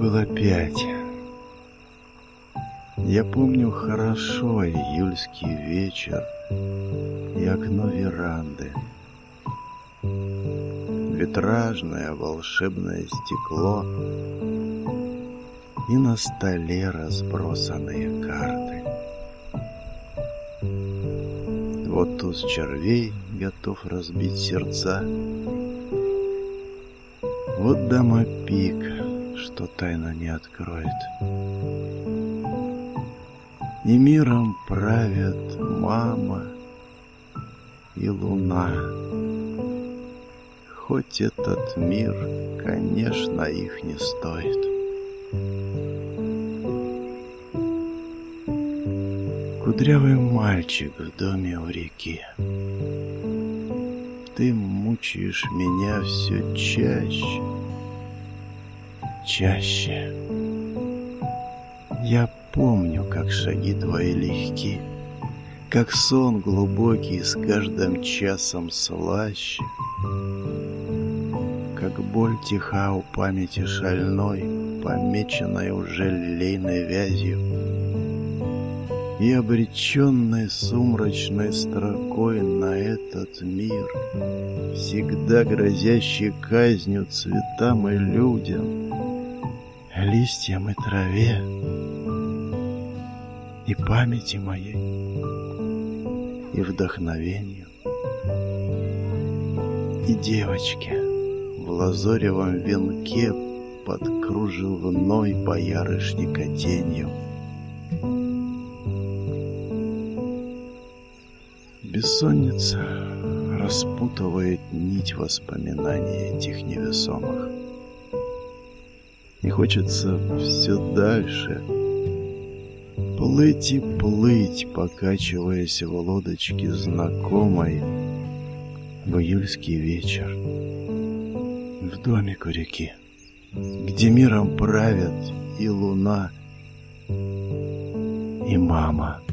было 5. Я помню хорошо июльский вечер и окно веранды. Витражное волшебное стекло и на столе разбросанные карты. Вот туз червей готов разбить сердца. Вот дама пик, что тайну не откроет. И миром правят мама и луна. Хоть этот мир, конечно, их не стоит. Кудрявый мальчик в доме у реки. Ты мучаешь меня все чаще, чаще. Я помню, как шаги твои легки, как сон глубокий с каждым часом слаще, как боль тиха у памяти шальной, помеченной уже лилейной вязью, и обреченной сумрачной строкой на этот мир, всегда грозящий казнью цветам и людям, листьям и траве, и памяти моей, и вдохновению, и девочке в лазоревом венке под кружевной боярышника тенью. Бессонница распутывает нить воспоминаний этих невесомых. И хочется все дальше плыть и плыть, покачиваясь в лодочке знакомой в июльский вечер, в домик у реки, где миром правят и луна, и мама,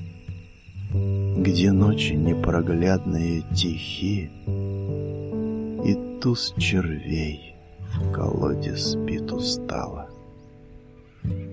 где ночи непроглядные тихи, и туз червей в колоде спит устало.